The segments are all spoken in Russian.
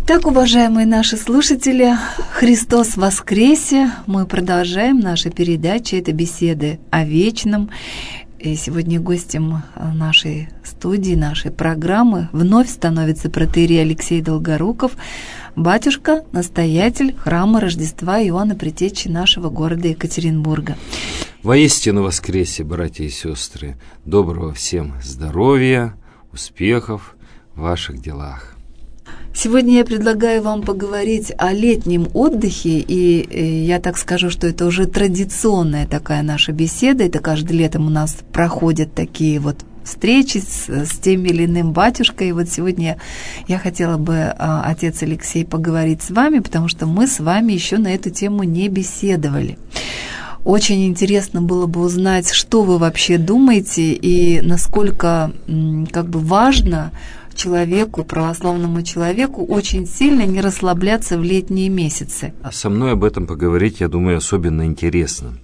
Итак, уважаемые наши слушатели, Христос воскресе! Мы продолжаем наши передачи, это беседы о вечном. И сегодня гостем нашей студии, нашей программы вновь становится протоиерей Алексей Долгоруков, батюшка, настоятель храма Рождества Иоанна Предтечи нашего города Екатеринбурга. Воистину воскресе, братья и сестры! Доброго всем здоровья, успехов в ваших делах! Сегодня я предлагаю вам поговорить о летнем отдыхе, и я так скажу, что это уже традиционная такая наша беседа, это каждое летом у нас проходят такие вот встречи с тем или иным батюшкой, и вот сегодня я хотела бы, отец Алексей, поговорить с вами, потому что мы с вами еще на эту тему не беседовали. Очень интересно было бы узнать, что вы вообще думаете и насколько важно человеку, православному человеку, очень сильно не расслабляться в летние месяцы. А со мной об этом поговорить, я думаю, особенно интересно.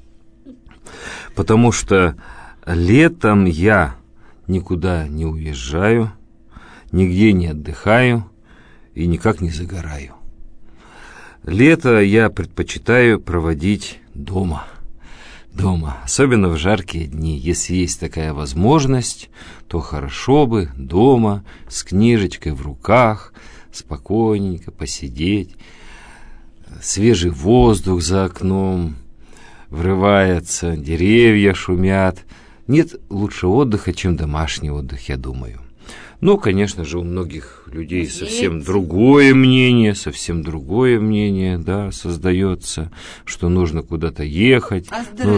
Потому что летом я никуда не уезжаю, нигде не отдыхаю и никак не загораю. Лето я предпочитаю проводить дома. Особенно в жаркие дни. Если есть такая возможность, то хорошо бы дома с книжечкой в руках, спокойненько посидеть. Свежий воздух за окном врывается, деревья шумят. Нет лучше отдыха, чем домашний отдых, я думаю. Ну, конечно же, у многих людей совсем другое мнение, да, создается, что нужно куда-то ехать.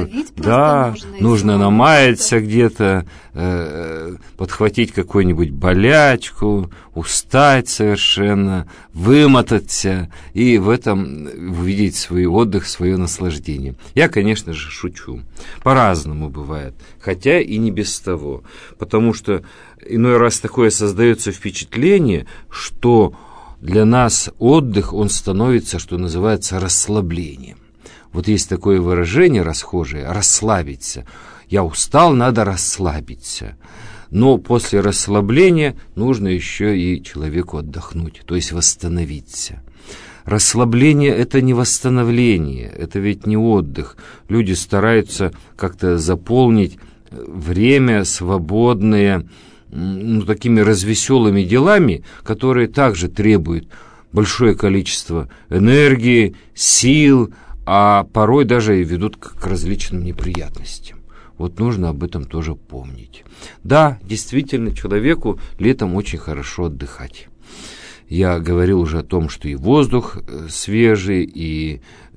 Нужно намаяться где-то, подхватить какую-нибудь болячку, устать совершенно, вымотаться и в этом увидеть свой отдых, свое наслаждение. Я, конечно же, шучу. По-разному бывает, хотя и не без того, потому что иной раз такое создается впечатление, что для нас отдых, он становится, что называется, расслаблением. Вот есть такое выражение расхожее – расслабиться. Я устал, надо расслабиться. Но после расслабления нужно еще и человеку отдохнуть, то есть восстановиться. Расслабление – это не восстановление, это ведь не отдых. Люди стараются как-то заполнить время свободное такими развеселыми делами, которые также требуют большое количество энергии, сил, а порой даже и ведут к различным неприятностям. Вот нужно об этом тоже помнить. Да, действительно, человеку летом очень хорошо отдыхать. Я говорил уже о том, что и воздух свежий, и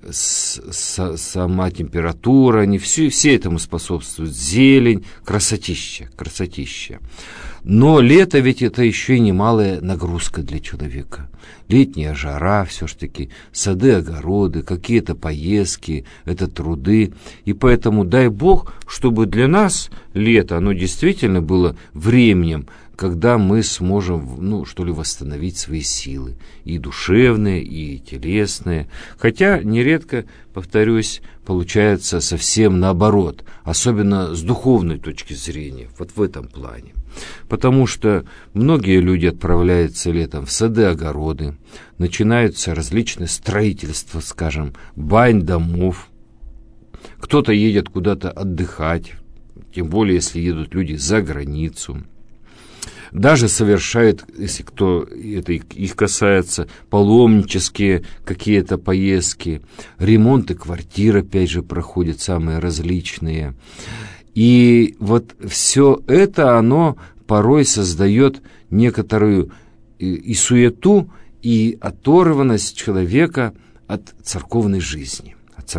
сама температура, они все этому способствуют. Зелень, красотища. Но лето ведь это еще и немалая нагрузка для человека. Летняя жара, все-таки сады, огороды, какие-то поездки, это труды. И поэтому дай Бог, чтобы для нас лето, оно действительно было временем, когда мы сможем, восстановить свои силы, и душевные, и телесные. Хотя нередко, повторюсь, получается совсем наоборот, особенно с духовной точки зрения, вот в этом плане. Потому что многие люди отправляются летом в сады, огороды, начинаются различные строительства, скажем, бань, домов. Кто-то едет куда-то отдыхать, тем более, если едут люди за границу. Даже совершают, если кто это их касается, паломнические какие-то поездки, ремонты квартир, опять же, проходят самые различные. И вот все это, оно порой создает некоторую и суету, и оторванность человека от церковной жизни.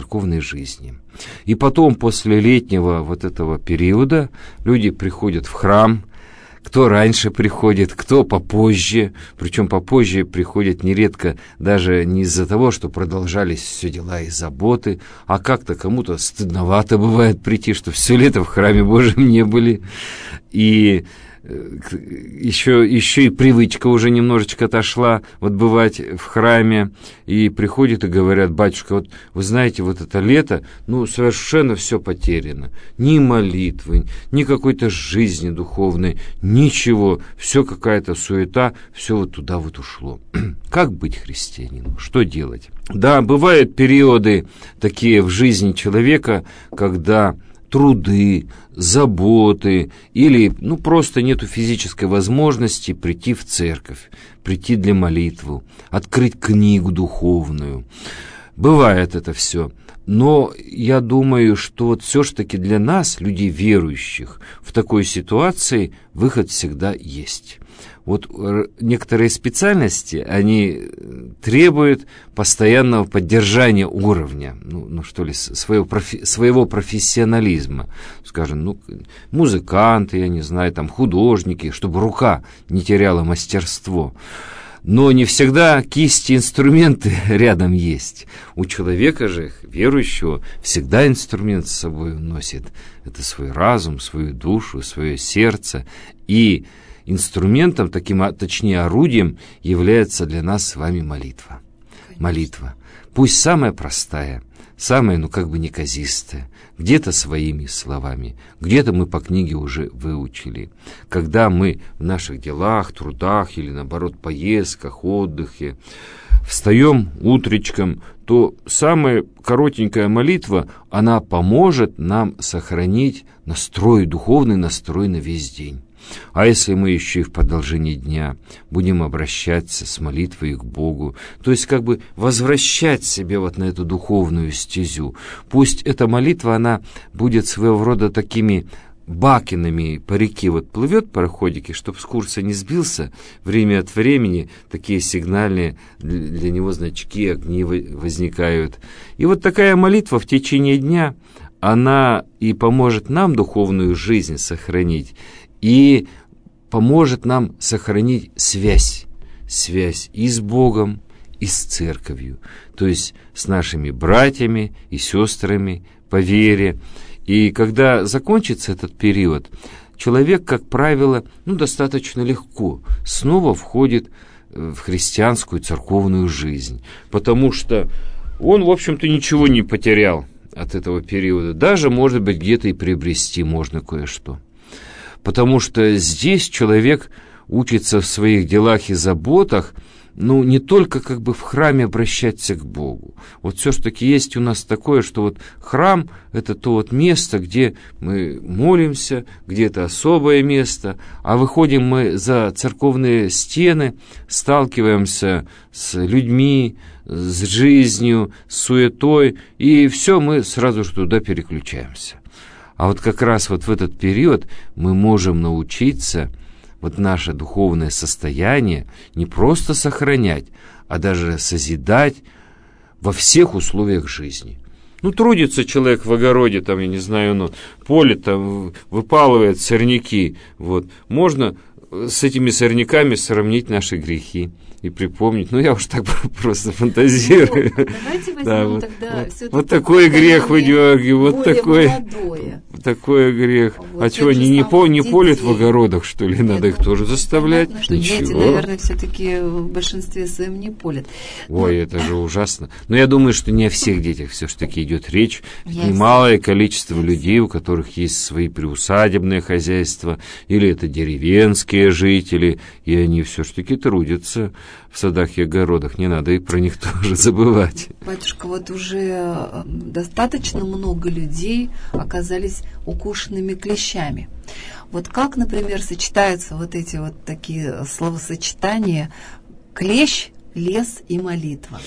И потом, после летнего вот этого периода, люди приходят в храм. Кто раньше приходит, кто попозже. Причем попозже приходят нередко даже не из-за того, что продолжались все дела и заботы, а как-то кому-то стыдновато бывает прийти, что все лето в храме Божьем не были. И еще и привычка уже немножечко отошла, вот бывать в храме, и приходят и говорят: батюшка, вот вы знаете, вот это лето, ну, совершенно все потеряно. Ни молитвы, ни какой-то жизни духовной, ничего, все какая-то суета, все вот туда вот ушло. Как быть христианином? Что делать? Да, бывают периоды такие в жизни человека, когда труды, заботы или, ну, просто нету физической возможности прийти в церковь, прийти для молитвы, открыть книгу духовную. Бывает это все. Но я думаю, что вот все-таки для нас, людей верующих, в такой ситуации выход всегда есть. Вот некоторые специальности, они требуют постоянного поддержания уровня, своего профессионализма. Скажем, музыканты, я не знаю, там, художники, чтобы рука не теряла мастерство. Но не всегда кисти, инструменты рядом есть. У человека же, верующего, всегда инструмент с собой носит. Это свой разум, свою душу, свое сердце. И инструментом, точнее орудием, является для нас с вами молитва. Конечно. Молитва. Пусть самая простая, самая, неказистая, где-то своими словами, где-то мы по книге уже выучили. Когда мы в наших делах, трудах или, наоборот, поездках, отдыхе встаем утречком, то самая коротенькая молитва, она поможет нам сохранить духовный настрой на весь день. А если мы еще и в продолжении дня будем обращаться с молитвой к Богу, то есть возвращать себя вот на эту духовную стезю, пусть эта молитва, она будет своего рода такими бакинами по реке, плывет пароходики, чтобы с курса не сбился, время от времени такие сигнальные для него значки, огни возникают. И вот такая молитва в течение дня, она и поможет нам духовную жизнь сохранить, и поможет нам сохранить связь и с Богом, и с церковью, то есть с нашими братьями и сестрами по вере. И когда закончится этот период, человек, как правило, достаточно легко снова входит в христианскую церковную жизнь, потому что он, в общем-то, ничего не потерял от этого периода, даже, может быть, где-то и приобрести можно кое-что. Потому что здесь человек учится в своих делах и заботах, не только в храме обращаться к Богу. Вот все-таки есть у нас такое, что храм — это то место, где мы молимся, где это особое место, а выходим мы за церковные стены, сталкиваемся с людьми, с жизнью, с суетой, и все, мы сразу же туда переключаемся. А как раз в этот период мы можем научиться наше духовное состояние не просто сохранять, а даже созидать во всех условиях жизни. Трудится человек в огороде, поле выпалывает сорняки. Можно с этими сорняками сравнить наши грехи и припомнить. Я уж так просто фантазирую. Давайте возьмем тогда вот такой грех выдергиваю, такой грех. А что, не полят в огородах, что ли? Надо их тоже заставлять? Понятно, что дети, наверное, все-таки в большинстве своем не полят. Ой, это же ужасно. Но я думаю, что не о всех детях все-таки идет речь. Немалое количество людей, у которых есть свои приусадебные хозяйства, или это деревенские жители, и они все-таки трудятся в садах и огородах. Не надо и про них тоже забывать. Батюшка, уже достаточно много людей оказались укушенными клещами. Как, например, сочетаются эти такие словосочетания: клещ, лес и молитва?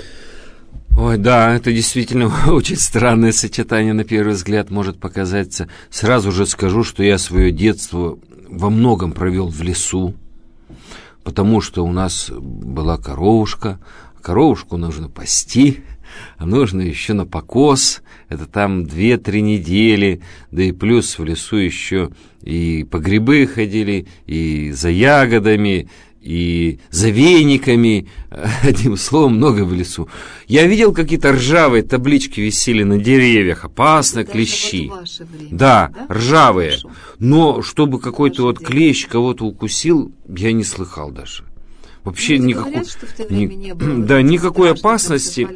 Ой, да, это действительно очень странное сочетание, на первый взгляд может показаться. Сразу же скажу, что я свое детство во многом провел в лесу, потому что у нас была коровушка. Коровушку нужно пасти, а нужно еще на покос. Это там 2-3 недели, да и плюс в лесу еще и по грибы ходили, и за ягодами, и за вениками, одним словом, много в лесу. Я видел, какие-то ржавые таблички висели на деревьях, опасно, клещи. Вот в ваше время, да, ржавые. Хорошо. Но чтобы какой-то вот клещ кого-то укусил, я не слыхал даже. Вообще никакой, говорят, что в то время не было да, никакой опасности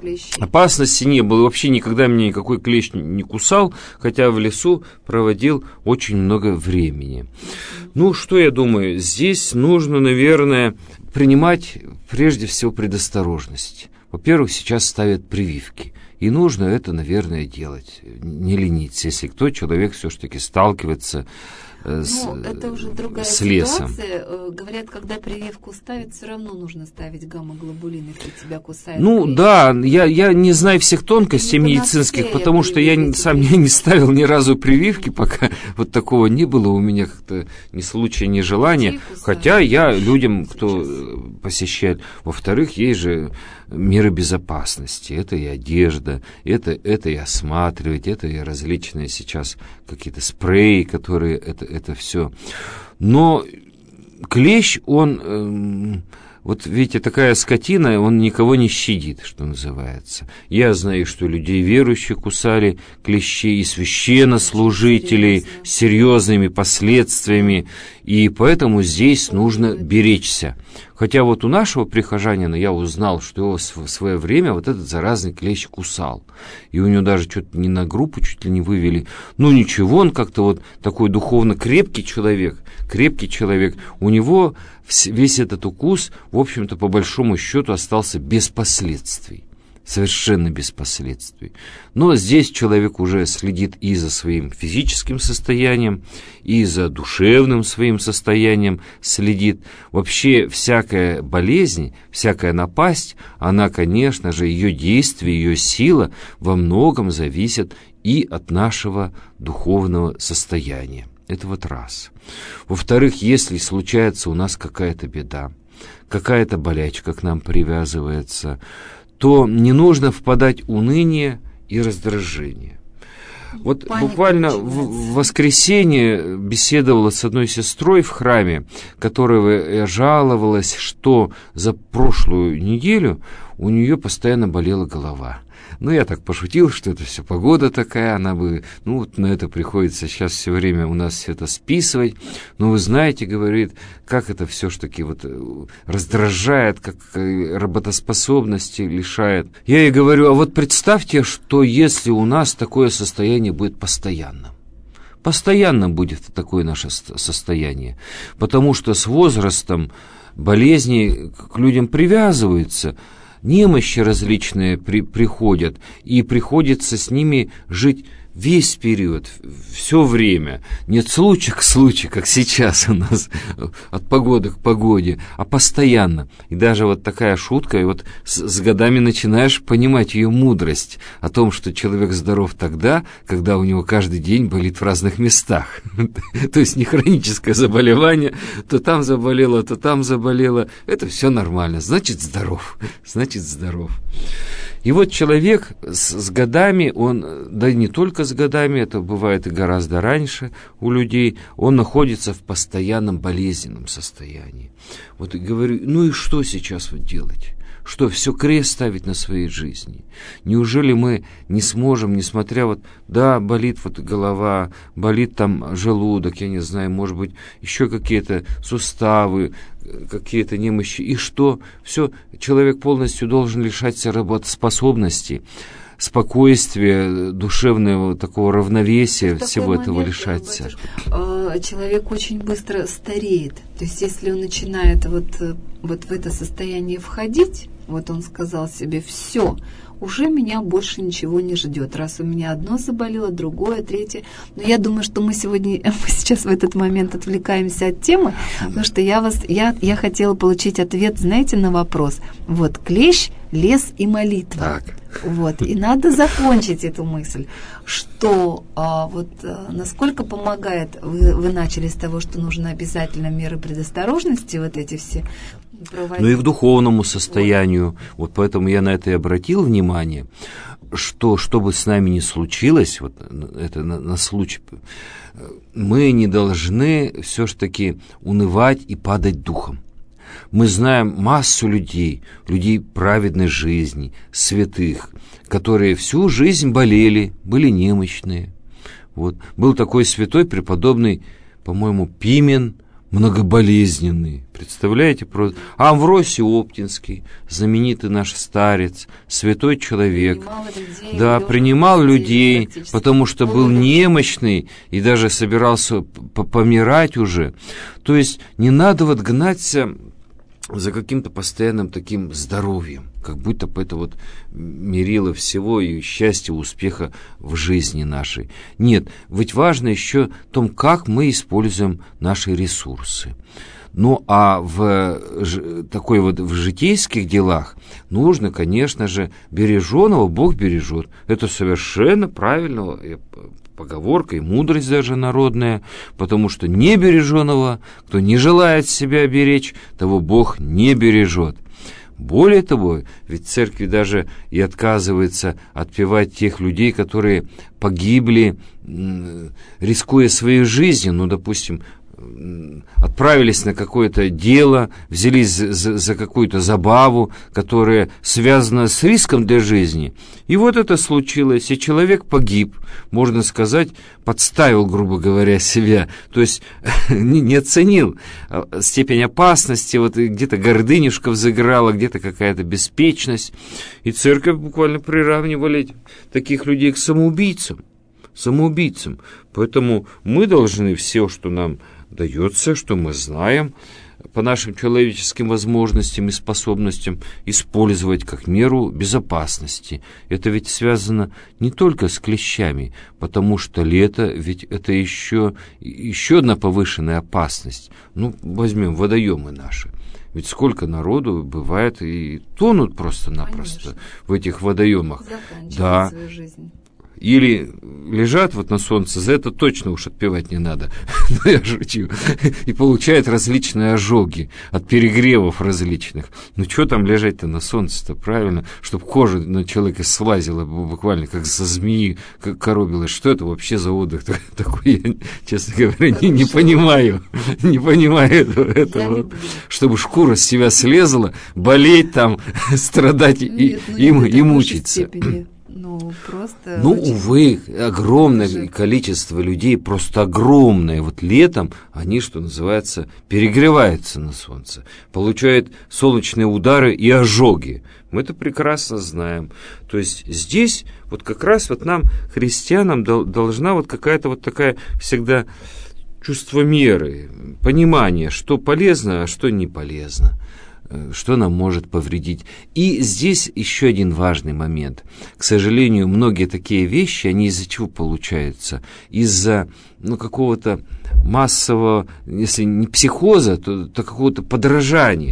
не было. Вообще никогда меня никакой клещ не кусал, хотя в лесу проводил очень много времени. Ну, что я думаю, здесь нужно, наверное, принимать прежде всего предосторожность. Во-первых, сейчас ставят прививки. И нужно это, наверное, делать, не лениться, если человек все-таки сталкивается это уже другая с лесом. Ситуация. Говорят, когда прививку ставят, все равно нужно ставить гамма-глобулин, если тебя кусает. Да, я не знаю всех тонкостей медицинских, потому что я сам не ставил ни разу прививки, пока вот такого не было у меня как-то ни случая, ни желания. Хотя я людям, кто посещает, во-вторых, есть же меры безопасности. Это и одежда, это и осматривать, это и различные сейчас какие-то спреи, которые это все. Но клещ, он, вот видите, такая скотина, он никого не щадит, что называется. Я знаю, что людей верующих кусали клещи, и священнослужителей с серьезными последствиями, и поэтому здесь нужно беречься. Хотя вот у нашего прихожанина я узнал, что его в свое время вот этот заразный клещ кусал. И у него даже что-то не на группу чуть ли не вывели. Ну ничего, он как-то вот такой духовно крепкий человек. У него весь этот укус, в общем-то, по большому счету остался без последствий. Совершенно без последствий. Но здесь человек уже следит и за своим физическим состоянием, и за душевным своим состоянием следит. Вообще всякая болезнь, всякая напасть, она, конечно же, ее действие, ее сила во многом зависит и от нашего духовного состояния. Это вот раз. Во-вторых, если случается у нас какая-то беда, какая-то болячка к нам привязывается, то не нужно впадать в уныние и раздражение. Вот буквально в воскресенье беседовала с одной сестрой в храме, которая жаловалась, что за прошлую неделю у нее постоянно болела голова. Ну, я так пошутил, что это все погода такая, она бы, вот на это приходится сейчас все время у нас все это списывать. Но вы знаете, говорит, как это все-таки вот раздражает, как работоспособности лишает. Я ей говорю, а вот представьте, что если у нас такое состояние будет постоянно. Постоянно будет такое наше состояние, потому что с возрастом болезни к людям привязываются, немощи различные приходят, и приходится с ними жить весь период, все время. Нет случая к случаю, как сейчас у нас, от погоды к погоде, а постоянно. И даже вот такая шутка, и вот с годами начинаешь понимать ее мудрость о том, что человек здоров тогда, когда у него каждый день болит в разных местах. То есть не хроническое заболевание, то там заболело, то там заболело. Это все нормально, значит здоров. И вот человек с годами, да не только с годами, это бывает и гораздо раньше у людей, он находится в постоянном болезненном состоянии. Вот и говорю, и что сейчас вот делать? Что, все крест ставить на своей жизни? Неужели мы не сможем, несмотря болит голова, болит там желудок, я не знаю, может быть, еще какие-то суставы, какие-то немощи, и что? Все, человек полностью должен лишаться работоспособности, спокойствия, душевного такого равновесия, всего этого лишаться. Человек очень быстро стареет. То есть, если он начинает вот в это состояние входить, вот он сказал себе, все, уже меня больше ничего не ждет. Раз у меня одно заболело, другое, третье. Но я думаю, что мы сейчас в этот момент отвлекаемся от темы, потому что я хотела получить ответ, знаете, на вопрос. Вот клещ, лес и молитва. Так. Вот, и надо закончить эту мысль, что насколько помогает, вы начали с того, что нужно обязательно меры предосторожности, вот эти все проводить. Ну и в духовному состоянию, вот поэтому я на это и обратил внимание, что бы с нами ни случилось, вот это на случай, мы не должны все-таки унывать и падать духом. Мы знаем массу людей, людей праведной жизни, святых, которые всю жизнь болели, были немощные. Вот. Был такой святой преподобный, по-моему, Пимен, многоболезненный. Представляете? Амвросий Оптинский, знаменитый наш старец, святой человек. Принимал людей, потому что был немощный и даже собирался помирать уже. То есть не надо вот гнаться за каким-то постоянным таким здоровьем, как будто бы это вот мерило всего и счастья, успеха в жизни нашей. Нет, ведь важно еще в том, как мы используем наши ресурсы. Ну, а в житейских делах нужно, конечно же, береженого Бог бережет. Это совершенно правильно, поговорка и мудрость даже народная, потому что небереженого, кто не желает себя беречь, того Бог не бережет. Более того, ведь церковь даже и отказывается отпевать тех людей, которые погибли, рискуя своей жизнью, ну, допустим, отправились на какое-то дело, взялись за какую-то забаву, которая связана с риском для жизни. И вот это случилось, и человек погиб, можно сказать, подставил, грубо говоря, себя, то есть не оценил степень опасности, вот где-то гордынюшка взыграла, где-то какая-то беспечность, и церковь буквально приравнивали таких людей к самоубийцам. Поэтому мы должны все, что нам дается, что мы знаем, по нашим человеческим возможностям и способностям, использовать как меру безопасности. Это ведь связано не только с клещами, потому что лето, ведь это еще одна повышенная опасность. Ну, возьмем водоемы наши. Ведь сколько народу бывает и тонут просто-напросто в этих водоемах. Да. Свою жизнь. Или лежат вот на солнце, за это точно уж отпевать не надо, но я шучу, и получают различные ожоги от перегревов различных. Ну, что там лежать-то на солнце-то, правильно, чтобы кожа на человека слазила буквально, как со змеи коробилась. Что это вообще за отдых такой, я, честно говоря, не понимаю. Не понимаю этого. Чтобы шкура с себя слезла, болеть там, страдать и мучиться. Увы, огромное количество людей, просто огромное. Вот летом они, что называется, перегреваются на солнце, получают солнечные удары и ожоги. Мы это прекрасно знаем. То есть здесь вот как раз вот нам, христианам, должна вот какая-то вот такая всегда чувство меры, понимание, что полезно, а что не полезно, что нам может повредить. И здесь еще один важный момент. К сожалению, многие такие вещи, они из-за чего получаются? Из-за какого-то массового, если не психоза, то какого-то подражания.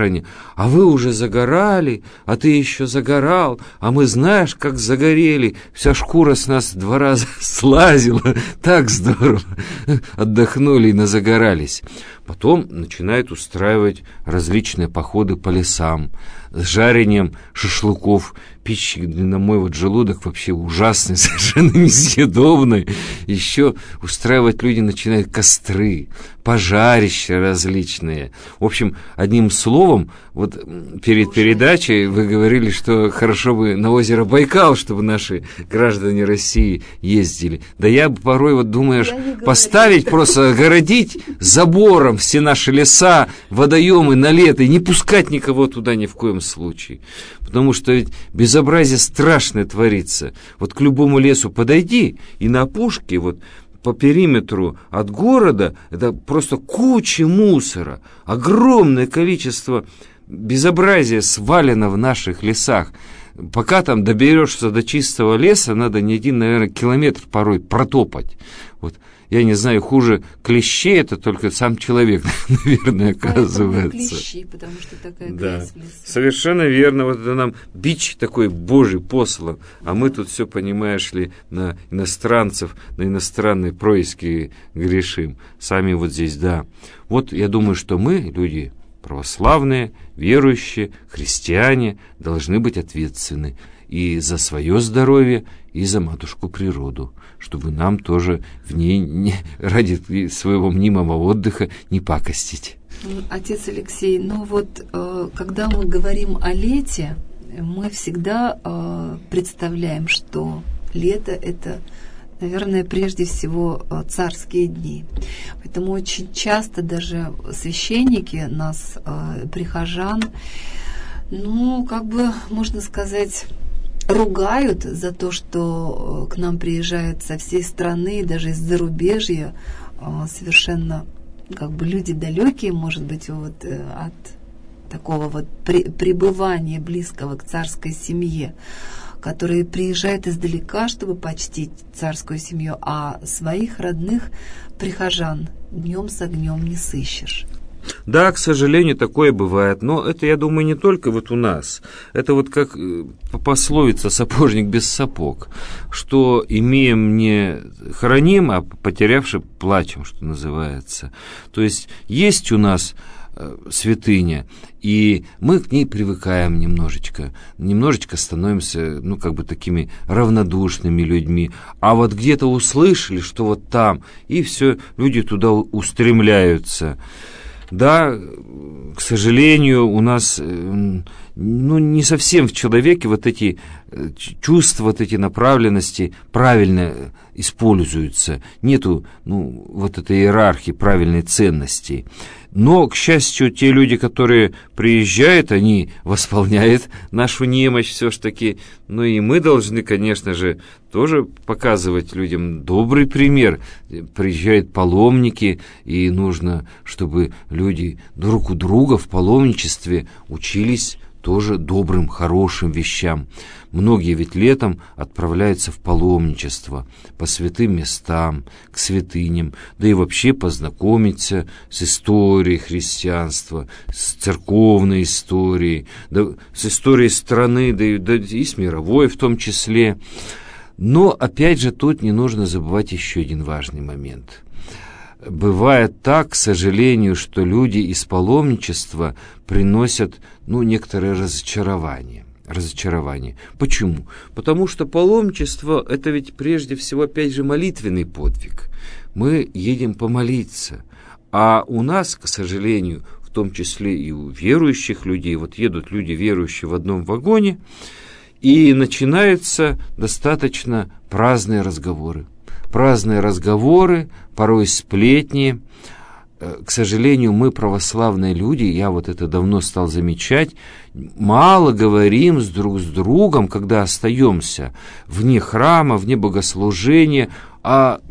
А вы уже загорали, а ты еще загорал, а мы знаешь, как загорели, вся шкура с нас 2 раза слазила, так здорово, отдохнули и назагорались. Потом начинают устраивать различные походы по лесам с жарением шашлыков, пищи на мой вот желудок вообще ужасный, совершенно несъедобный. Еще устраивать люди начинают костры, пожарища различные. В общем, одним словом, вот перед передачей вы говорили, что хорошо бы на озеро Байкал, чтобы наши граждане России ездили. Да я порой вот думаешь, поставить просто, огородить забором все наши леса, водоемы на лето и не пускать никого туда ни в коем случае. Потому что ведь безобразие страшное творится. Вот к любому лесу подойди, и на опушке вот по периметру от города это просто куча мусора, огромное количество безобразия свалено в наших лесах. Пока там доберешься до чистого леса, надо не один, наверное, километр порой протопать. Вот. Я не знаю, хуже клещей, это только сам человек, наверное, оказывается. Клещи, потому что такая грязь в лесу. Совершенно верно. Вот это нам бич такой Божий послан, а мы тут все, понимаешь ли, на иностранцев, на иностранные происки грешим. Сами вот здесь, да. Вот я думаю, что мы, люди православные, верующие, христиане, должны быть ответственны и за свое здоровье, и за матушку природу, чтобы нам тоже в ней ради своего мнимого отдыха не пакостить. Отец Алексей, когда мы говорим о лете, мы всегда представляем, что лето – это, наверное, прежде всего царские дни. Поэтому очень часто даже священники нас, прихожан, можно сказать, ругают за то, что к нам приезжают со всей страны, даже из зарубежья, совершенно люди далекие, может быть, от такого пребывания близкого к царской семье, которые приезжают издалека, чтобы почтить царскую семью, а своих родных прихожан днем с огнем не сыщешь. Да, к сожалению, такое бывает, но это, я думаю, не только у нас. Это как пословица «сапожник без сапог», что имеем не храним, а потерявши плачем, что называется. То есть у нас святыня, и мы к ней привыкаем немножечко становимся, такими равнодушными людьми, а где-то услышали, что там, и все, люди туда устремляются. Да, к сожалению, у нас не совсем в человеке эти чувства, эти направленности правильно используются. Нету этой иерархии правильной ценностей. Но, к счастью, те люди, которые приезжают, они восполняют нашу немощь все-таки. И мы должны, конечно же, тоже показывать людям добрый пример. Приезжают паломники, и нужно, чтобы люди друг у друга в паломничестве учились тоже добрым, хорошим вещам. Многие ведь летом отправляются в паломничество по святым местам, к святыням, да и вообще познакомиться с историей христианства, с церковной историей, да, с историей страны, да и с мировой в том числе. Но, опять же, тут не нужно забывать еще один важный момент. Бывает так, к сожалению, что люди из паломничества приносят, некоторое разочарование. Почему? Потому что паломничество – это ведь прежде всего, опять же, молитвенный подвиг. Мы едем помолиться. А у нас, к сожалению, в том числе и у верующих людей, едут люди верующие в одном вагоне, и начинаются достаточно праздные разговоры, порой сплетни. К сожалению, мы, православные люди, я это давно стал замечать, мало говорим друг с другом, когда остаемся вне храма, вне богослужения, о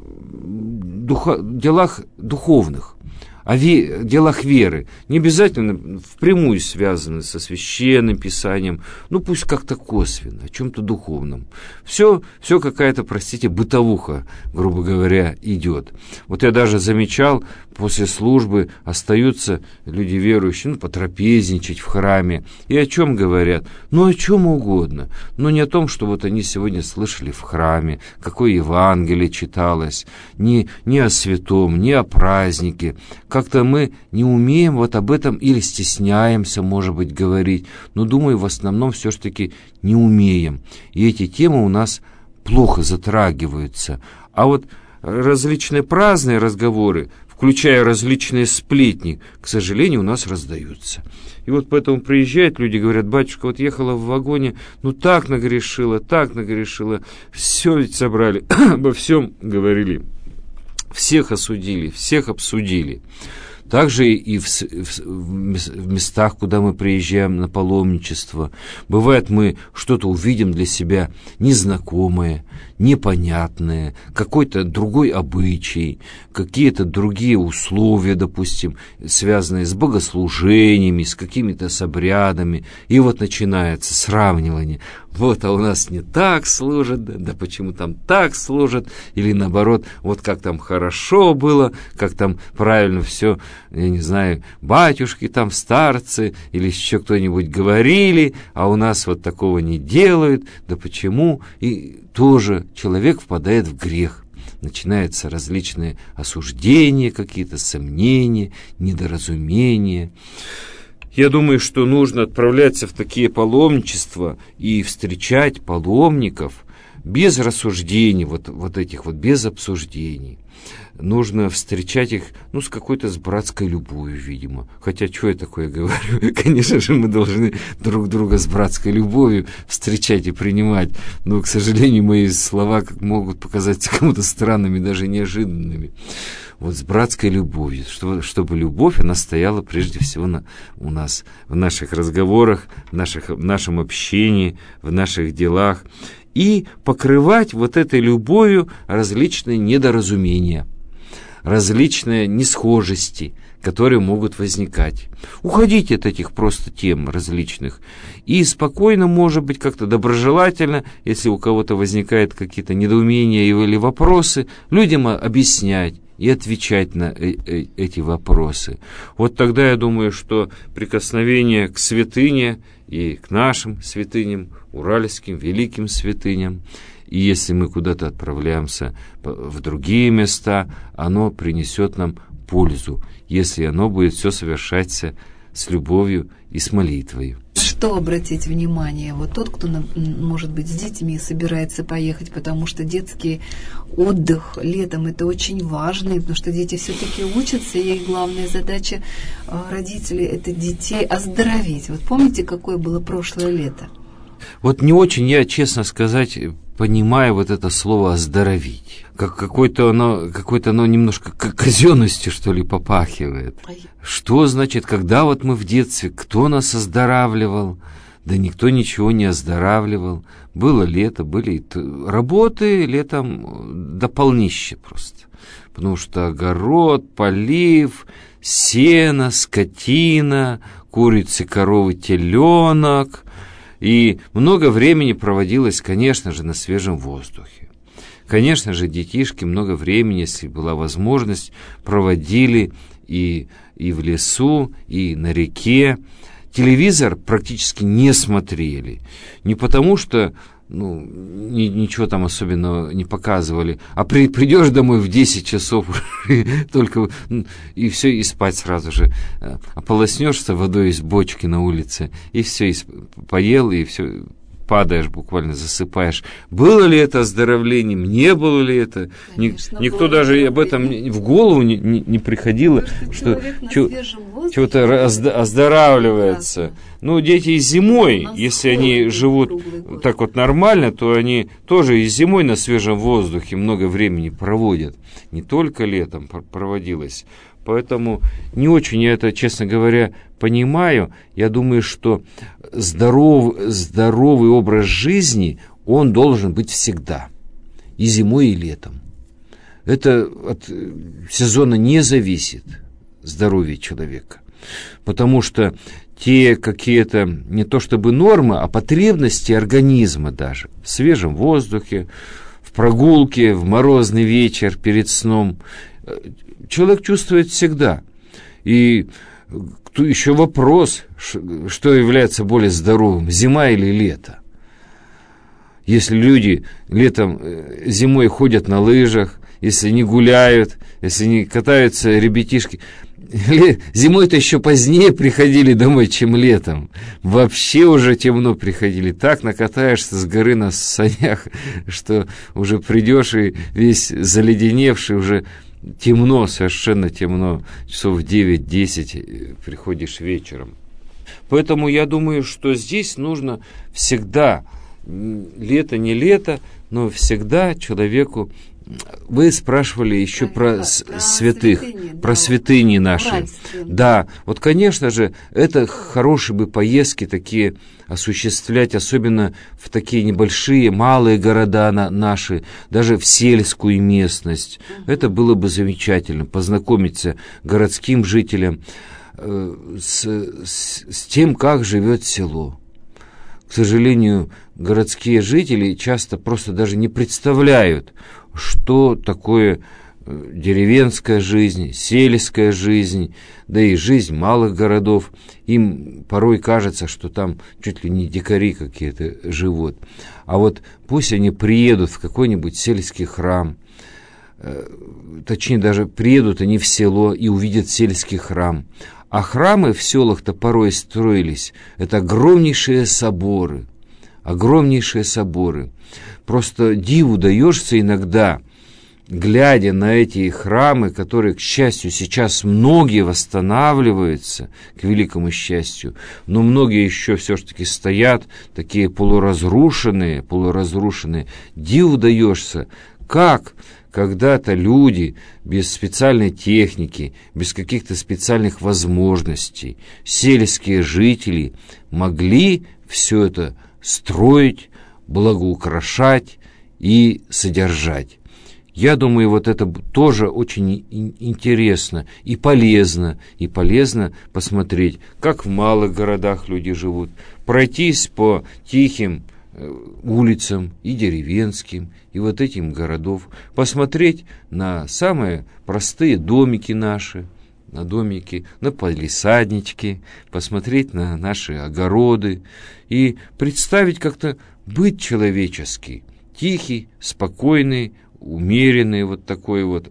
делах духовных, о делах веры, не обязательно впрямую связаны со священным писанием, пусть как-то косвенно, о чем-то духовном. Все какая-то, бытовуха, грубо говоря, идет. Я даже замечал, после службы остаются люди верующие, потрапезничать в храме. И о чем говорят? О чем угодно. Но не о том, что они сегодня слышали в храме, какое Евангелие читалось, не о святом, не о празднике. Как-то мы не умеем об этом или стесняемся, может быть, говорить, но, думаю, в основном все-таки не умеем. И эти темы у нас плохо затрагиваются. А различные праздные разговоры, включая различные сплетни, к сожалению, у нас раздаются. И поэтому приезжают люди, говорят: батюшка, ехала в вагоне, так нагрешила, все ведь собрали, обо всем говорили, всех осудили, всех обсудили. Также и в местах, куда мы приезжаем на паломничество, бывает, мы что-то увидим для себя незнакомое, непонятное, какой-то другой обычай, какие-то другие условия, допустим, связанные с богослужениями, с какими-то обрядами. И начинается сравнивание. А у нас не так служат, да почему там так служат, или наоборот, как там хорошо было, как там правильно все, я не знаю, батюшки там, старцы, или еще кто-нибудь говорили, а у нас такого не делают, да почему? И тоже человек впадает в грех. Начинаются различные осуждения, какие-то сомнения, недоразумения. Я думаю, что нужно отправляться в такие паломничества и встречать паломников без рассуждений, этих без обсуждений. нужно встречать их, с какой-то с братской любовью, видимо. Хотя, что я такое говорю? Конечно же, мы должны друг друга с братской любовью встречать и принимать. Но, к сожалению, мои слова могут показаться кому-то странными, даже неожиданными. Вот с братской любовью, чтобы любовь, она стояла прежде всего у нас, в наших разговорах, в нашем общении, в наших делах. И покрывать вот этой любовью различные недоразумения, различные несхожести, которые могут возникать. Уходить от этих просто тем различных. И спокойно, может быть, как-то доброжелательно, если у кого-то возникают какие-то недоумения или вопросы, людям объяснять и отвечать на эти вопросы. Вот тогда я думаю, что прикосновение к святыне и к нашим святыням, уральским, великим святыням, и если мы куда-то отправляемся в другие места, оно принесет нам пользу, если оно будет все совершаться с любовью и с молитвой. Что обратить внимание? Вот тот, кто, может быть, с детьми собирается поехать, потому что детский отдых летом это очень важно, потому что дети все-таки учатся, и их главная задача родителей это детей оздоровить. Вот помните, какое было прошлое лето? Вот не очень я, честно сказать, понимаю вот это слово «оздоровить». Какое-то оно немножко казенностью, что ли, попахивает. Что значит, когда вот мы в детстве, кто нас оздоравливал? Да никто ничего не оздоравливал. Было лето, были работы летом до полнища просто. Потому что огород, полив, сено, скотина, курицы, коровы, теленок. И много времени проводилось, конечно же, на свежем воздухе. Конечно же, детишки много времени, если была возможность, проводили и в лесу, и на реке. Телевизор практически не смотрели. Не потому что ничего там особенного не показывали, а придешь домой в 10 часов только и все, и спать сразу же. Ополоснешься водой из бочки на улице, и все, и поел, и все, падаешь, буквально засыпаешь. Было ли это оздоровлением, не было ли это? Конечно, никто даже об этом в голову не приходило, что чего-то оздоравливается. Дети и зимой, если они живут так вот нормально, то они тоже и зимой на свежем воздухе много времени проводят. Не только летом проводилось. Поэтому не очень я это, честно говоря, понимаю. Я думаю, что здоровый образ жизни, он должен быть всегда. И зимой, и летом. Это от сезона не зависит, здоровье человека. Потому что те какие-то, не то чтобы нормы, а потребности организма даже, в свежем воздухе, в прогулке, в морозный вечер перед сном, человек чувствует всегда. И еще вопрос, что является более здоровым, зима или лето. Если люди зимой ходят на лыжах, если не гуляют, если не катаются ребятишки, зимой-то еще позднее приходили домой, чем летом. Вообще уже темно приходили. Так накатаешься с горы на санях, что уже придешь и весь заледеневший, уже темно, совершенно темно. Часов 9-10 приходишь вечером. Поэтому я думаю, что здесь нужно всегда, лето, не лето, но всегда человеку. Вы спрашивали еще про святых, про святыни наши. Да, вот, конечно же, это хорошие бы поездки такие осуществлять, особенно в такие небольшие, малые города наши, даже в сельскую местность. Это было бы замечательно, познакомиться городским жителям с тем, как живет село. К сожалению, городские жители часто просто даже не представляют, что такое деревенская жизнь, сельская жизнь, да и жизнь малых городов. Им порой кажется, что там чуть ли не дикари какие-то живут. А вот пусть они приедут в какой-нибудь сельский храм, точнее даже приедут они в село и увидят сельский храм. А храмы в селах-то порой строились. Это огромнейшие соборы. Огромнейшие соборы. Просто диву даешься иногда, глядя на эти храмы, которые, к счастью, сейчас многие восстанавливаются, к великому счастью, но многие еще все-таки стоят, такие полуразрушенные, диву даешься, как когда-то люди без специальной техники, без каких-то специальных возможностей, сельские жители могли все это строить, благоукрашать и содержать. Я думаю, вот это тоже очень интересно и полезно посмотреть, как в малых городах люди живут, пройтись по тихим улицам и деревенским, и вот этим городов, посмотреть на самые простые домики наши, на домики, на палисаднички, посмотреть на наши огороды и представить как-то быт человеческий, тихий, спокойный, умеренный, вот такой вот.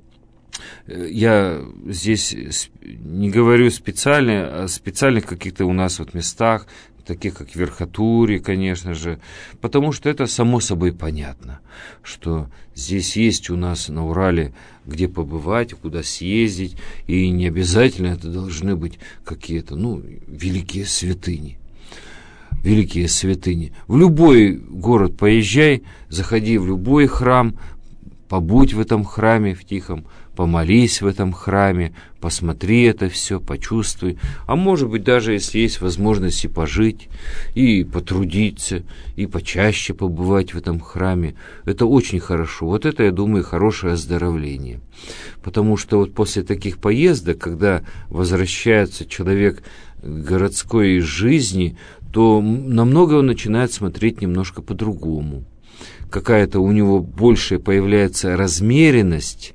Я здесь не говорю специально о специальных каких-то у нас вот местах, таких как Верхотурье, конечно же, потому что это само собой понятно, что здесь есть у нас на Урале где побывать, куда съездить, и не обязательно это должны быть какие-то, великие святыни. Великие святыни. В любой город поезжай, заходи в любой храм, побудь в этом храме в тихом, помолись в этом храме, посмотри это все, почувствуй. А может быть, даже если есть возможность и пожить, и потрудиться, и почаще побывать в этом храме, это очень хорошо. Вот это, я думаю, хорошее оздоровление. Потому что вот после таких поездок, когда возвращается человек к городской жизни, то намного он начинает смотреть немножко по-другому. Какая-то у него большая появляется размеренность,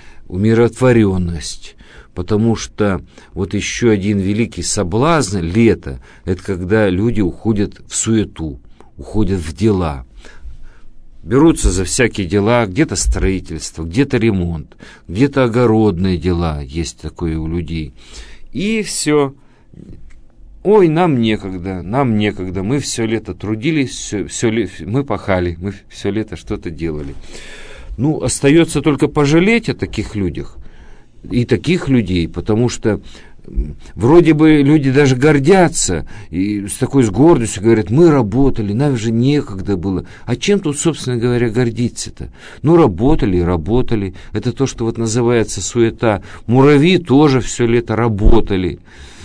умиротворенность, потому что вот еще один великий соблазн лета – это когда люди уходят в суету, уходят в дела, берутся за всякие дела, где-то строительство, где-то ремонт, где-то огородные дела, есть такое у людей, и все. Ой, нам некогда, мы все лето трудились, мы пахали, мы все лето что-то делали. Остается только пожалеть о таких людях и таких людей, потому что вроде бы люди даже гордятся и с гордостью говорят, мы работали, нам же некогда было. А чем тут, собственно говоря, гордиться-то? Работали. Это то, что вот называется суета. Муравьи тоже все лето работали.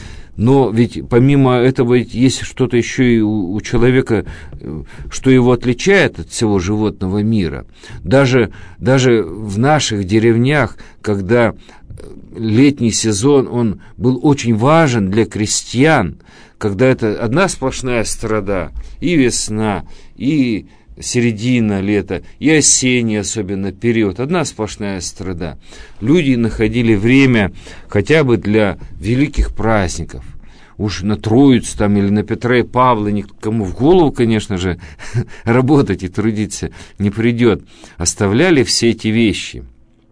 Но ведь помимо этого есть что-то еще и у человека, что его отличает от всего животного мира. Даже в наших деревнях, когда летний сезон, он был очень важен для крестьян, когда это одна сплошная страда, и весна, и середина лета, и осенний особенно период, одна сплошная страда. Люди находили время хотя бы для великих праздников. Уж на Троицу там или на Петра и Павла никому в голову, конечно же, работать и трудиться не придет. Оставляли все эти вещи.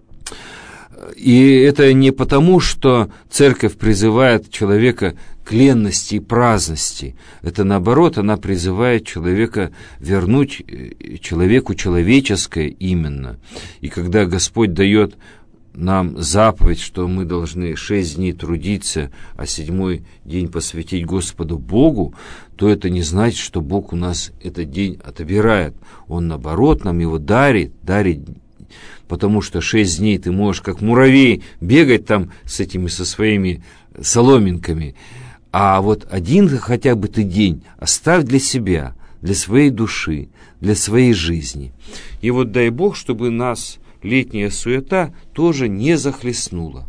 И это не потому, что церковь призывает человека к ленности и праздности. Это наоборот, она призывает человека вернуть человеку человеческое именно. И когда Господь дает нам заповедь, что мы должны 6 дней трудиться, а 7-й день посвятить Господу Богу, то это не значит, что Бог у нас этот день отобирает. Он, наоборот, нам его дарит, потому что 6 дней ты можешь, как муравей, бегать там со своими соломинками, а вот один хотя бы ты день оставь для себя, для своей души, для своей жизни. И вот дай Бог, чтобы нас летняя суета тоже не захлестнула.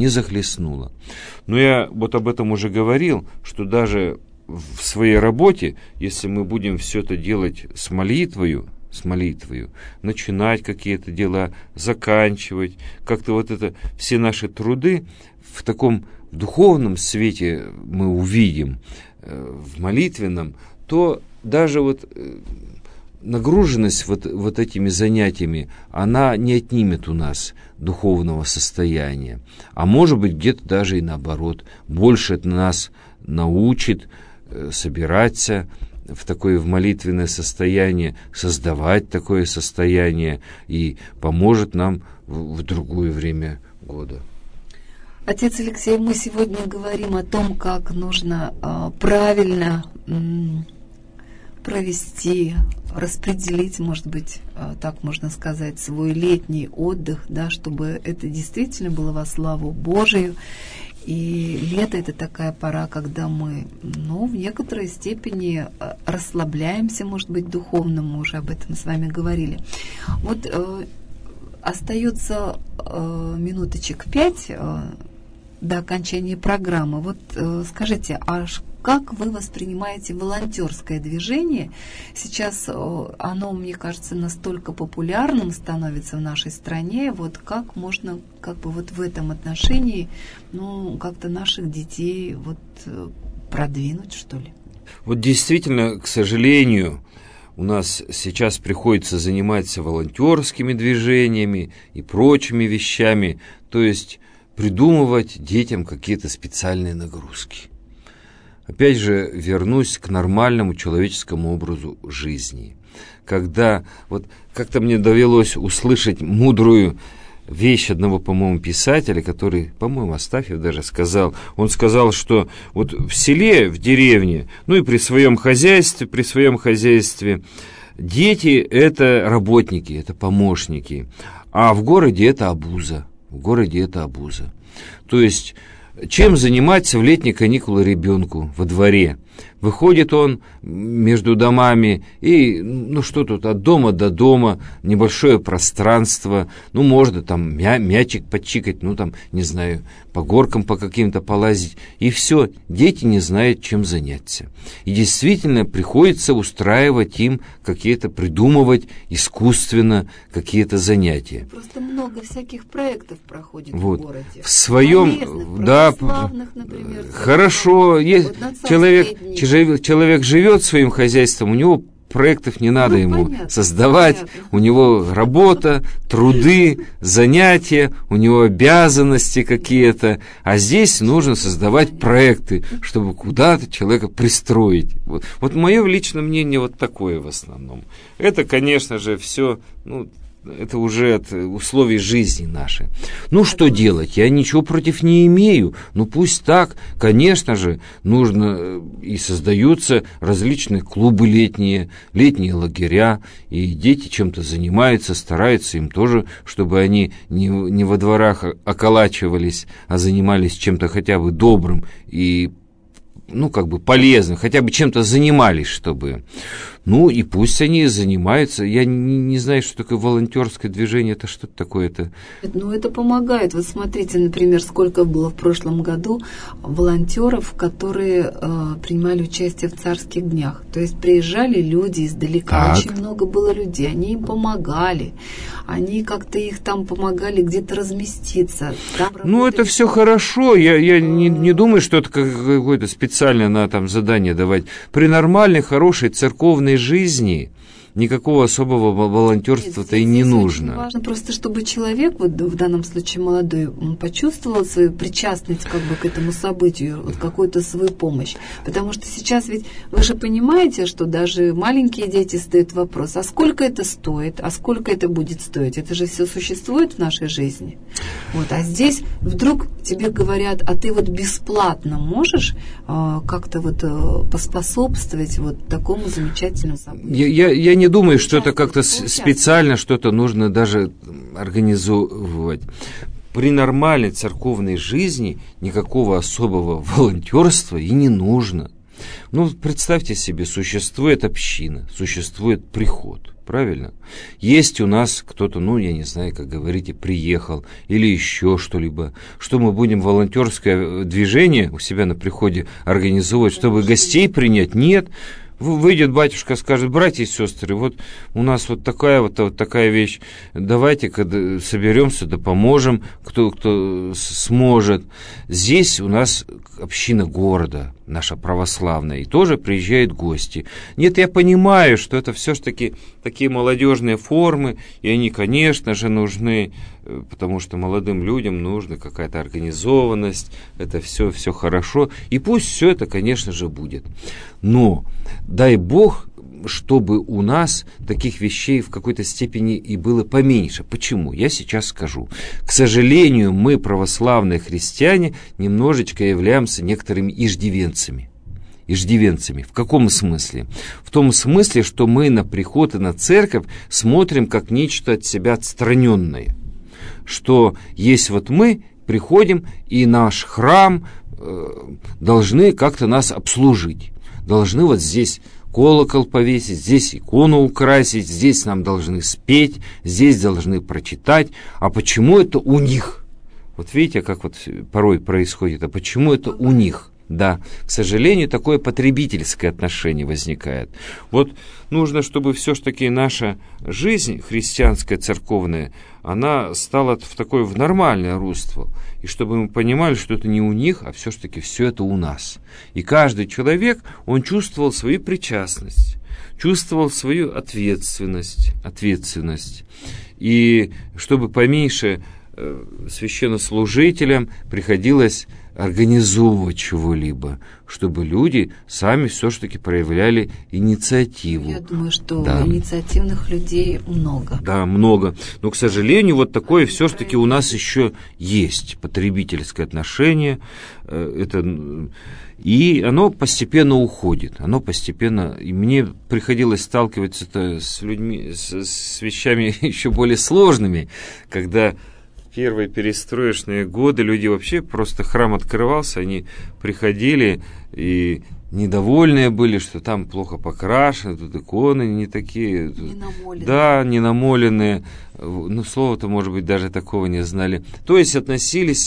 Но я вот об этом уже говорил, что даже в своей работе, если мы будем все это делать с молитвою, начинать какие-то дела, заканчивать, как-то вот это, все наши труды в таком духовном свете мы увидим, в молитвенном, то даже вот нагруженность вот этими занятиями, она не отнимет у нас духовного состояния. А может быть, где-то даже и наоборот, больше это нас научит собираться в молитвенное состояние, создавать такое состояние и поможет нам в другое время года. Отец Алексей, мы сегодня говорим о том, как нужно правильно провести, распределить, может быть, так можно сказать, свой летний отдых, да, чтобы это действительно было во славу Божию. И лето — это такая пора, когда мы, в некоторой степени расслабляемся, может быть, духовно, мы уже об этом с вами говорили. Вот остается минуточек 5 до окончания программы. Вот скажите, как вы воспринимаете волонтерское движение? Сейчас оно, мне кажется, настолько популярным становится в нашей стране. Вот как можно вот в этом отношении как-то наших детей продвинуть, что ли? Вот действительно, к сожалению, у нас сейчас приходится заниматься волонтерскими движениями и прочими вещами, то есть придумывать детям какие-то специальные нагрузки. Опять же, вернусь к нормальному человеческому образу жизни. Когда как-то мне довелось услышать мудрую вещь одного, по-моему, писателя, который, по-моему, Астафьев даже сказал. Он сказал, что вот в селе, в деревне, и при своем хозяйстве дети — это работники, это помощники, а в городе это обуза. То есть, чем заниматься в летние каникулы ребенку во дворе? Выходит он между домами, и, что тут, от дома до дома, небольшое пространство, можно там мячик подчикать, не знаю, по горкам по каким-то полазить, и все, дети не знают, чем заняться. И действительно приходится устраивать им придумывать искусственно какие-то занятия. Просто много всяких проектов проходит в городе. В своем, православных, например. Хорошо, человек живет своим хозяйством, у него проектов не надо ему создавать, у него работа, труды, занятия, у него обязанности какие-то, а здесь нужно создавать проекты, чтобы куда-то человека пристроить. Вот мое личное мнение такое в основном. Это, конечно же, все, это уже от условий жизни нашей. Что делать? Я ничего против не имею. Пусть так. Конечно же, нужно и создаются различные клубы летние лагеря, и дети чем-то занимаются, стараются им тоже, чтобы они не во дворах околачивались, а занимались чем-то хотя бы добрым и полезным, хотя бы чем-то занимались, чтобы... и пусть они занимаются. Я не знаю, что такое волонтерское движение, это что-то такое-то. Это помогает. Вот смотрите, например, сколько было в прошлом году волонтеров, которые принимали участие в царских днях. То есть приезжали люди издалека, очень много было людей, они им помогали, они как-то их там помогали где-то разместиться. Это все хорошо, я не думаю, что это какое-то специальное надо там задание давать. При нормальной, хорошей церковной жизни никакого особого волонтерства-то и не нужно. Важно просто, чтобы человек, в данном случае молодой, он почувствовал свою причастность к этому событию, какую-то свою помощь. Потому что сейчас ведь вы же понимаете, что даже маленькие дети задают вопрос, а сколько это стоит, а сколько это будет стоить? Это же все существует в нашей жизни. А здесь вдруг тебе говорят, а ты бесплатно можешь как-то поспособствовать такому замечательному событию? Я не думаю, что это как-то специально что-то нужно даже организовывать. При нормальной церковной жизни никакого особого волонтерства и не нужно. Представьте себе, существует община, существует приход, правильно? Есть у нас кто-то, я не знаю, как говорите, приехал или еще что-либо. Что мы будем волонтерское движение у себя на приходе организовывать, чтобы гостей принять? Нет. Выйдет батюшка, скажет: братья и сестры, у нас такая вещь, давайте-ка соберемся, да поможем, кто сможет. Здесь у нас община города, наша православная, и тоже приезжают гости. Нет, я понимаю, что это все-таки такие молодежные формы, и они, конечно же, нужны, потому что молодым людям нужна какая-то организованность, это все хорошо, и пусть все это, конечно же, будет. Но, дай Бог, чтобы у нас таких вещей в какой-то степени и было поменьше. Почему? Я сейчас скажу. К сожалению, мы, православные христиане, немножечко являемся некоторыми иждивенцами. Иждивенцами. В каком смысле? В том смысле, что мы на приход и на церковь смотрим как нечто от себя отстраненное. Что есть вот мы, приходим, и наш храм должны как-то нас обслужить. Должны вот здесь колокол повесить, здесь икону украсить, здесь нам должны спеть, здесь должны прочитать. А почему это у них? Вот видите, как вот порой происходит. А почему это у них? Да, к сожалению, такое потребительское отношение возникает. Вот нужно, чтобы все-таки наша жизнь христианская, церковная, она стала в такое в нормальное русло. И чтобы мы понимали, что это не у них, а все-таки все это у нас. И каждый человек, он чувствовал свою причастность, чувствовал свою ответственность. И чтобы поменьше священнослужителям приходилось организовывать чего-либо, чтобы люди сами все-таки проявляли инициативу. Я думаю, что инициативных людей много. Да, много. Но, к сожалению, вот такое все-таки у нас еще есть потребительское отношение. И оно постепенно уходит. И мне приходилось сталкиваться с людьми, с вещами еще более сложными, когда первые перестроечные годы люди вообще просто храм открывался, они приходили и недовольные были, что там плохо покрашено, тут иконы не такие. Не намоленные. Да, не намоленные. Ну, слова-то, может быть, даже такого не знали. То есть относились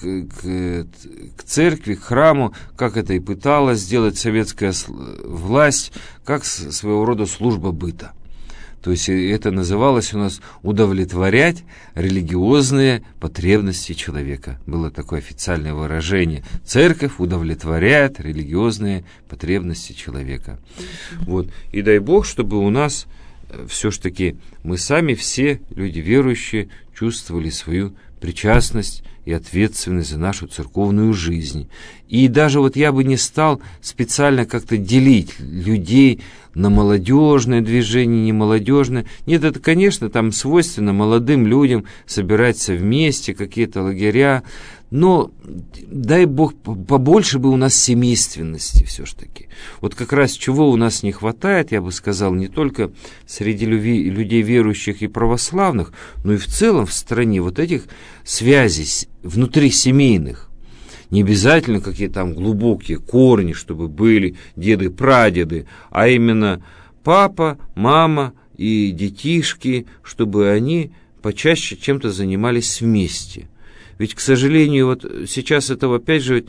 к церкви, к храму, как это и пыталась сделать советская власть, как своего рода служба быта. То есть это называлось у нас удовлетворять религиозные потребности человека. Было такое официальное выражение. Церковь удовлетворяет религиозные потребности человека. Вот. И дай Бог, чтобы у нас все-таки мы сами все, люди верующие, чувствовали свою причастность и ответственность за нашу церковную жизнь. И даже вот я бы не стал специально как-то делить людей на молодежное движение, не молодежное. Нет, это, конечно, там свойственно молодым людям собираться вместе, какие-то лагеря. Но, дай Бог, побольше бы у нас семейственности все-таки. Вот как раз чего у нас не хватает, я бы сказал, не только среди людей верующих и православных, но и в целом в стране вот этих связей внутрисемейных. Не обязательно какие-то там глубокие корни, чтобы были деды, прадеды, а именно папа, мама и детишки, чтобы они почаще чем-то занимались вместе. Ведь, к сожалению, вот сейчас это, опять же,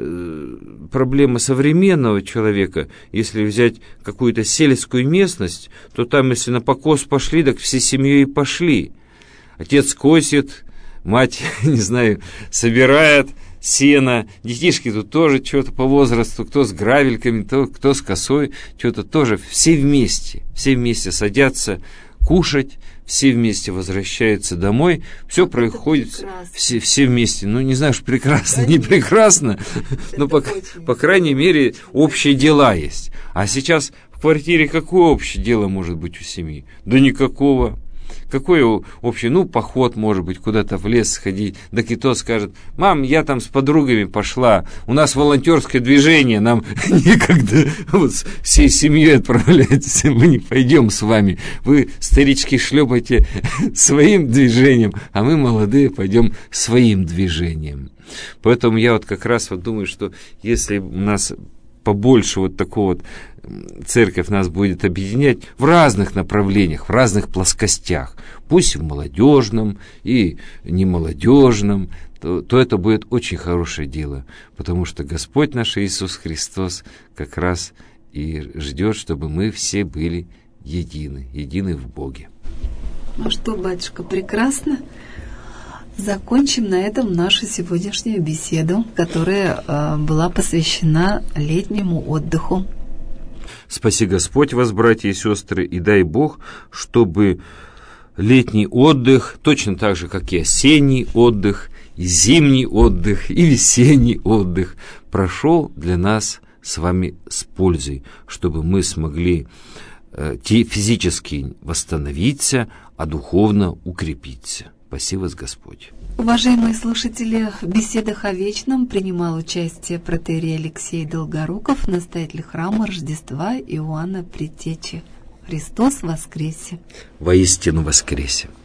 проблема современного человека. Если взять какую-то сельскую местность, то там, если на покос пошли, так всей семьей пошли. Отец косит, мать, не знаю, собирает сено, детишки тут тоже что-то по возрасту, кто с гравельками, кто с косой, что-то тоже. Все вместе садятся кушать, все вместе возвращаются домой, все происходит все вместе. Ну, не знаю, что прекрасно, не прекрасно, но, по крайней мере, общие дела есть. А сейчас в квартире какое общее дело может быть у семьи? Да никакого. Какое общее? Ну, поход, может быть, куда-то в лес сходить. Да и тот скажет: мам, я там с подругами пошла, у нас волонтерское движение, нам некогда вот всей семьей отправляйтесь, мы не пойдем с вами. Вы, старички, шлепайте своим движением, а мы, молодые, пойдем своим движением. Поэтому я вот как раз вот думаю, что если у нас побольше вот такого вот церковь нас будет объединять в разных направлениях, в разных плоскостях, пусть в молодежном и немолодежном, то это будет очень хорошее дело, потому что Господь наш Иисус Христос как раз и ждет, чтобы мы все были едины в Боге. Ну что, батюшка, прекрасно. Закончим на этом нашу сегодняшнюю беседу, которая была посвящена летнему отдыху. Спаси Господь вас, братья и сестры, и дай Бог, чтобы летний отдых, точно так же, как и осенний отдых, и зимний отдых, и весенний отдых, прошел для нас с вами с пользой, чтобы мы смогли физически восстановиться, а духовно укрепиться. Спаси вас Господь. Уважаемые слушатели, в беседах о вечном принимал участие протоиерей Алексей Долгоруков, настоятель храма Рождества Иоанна Предтечи. Христос воскресе! Воистину воскресе!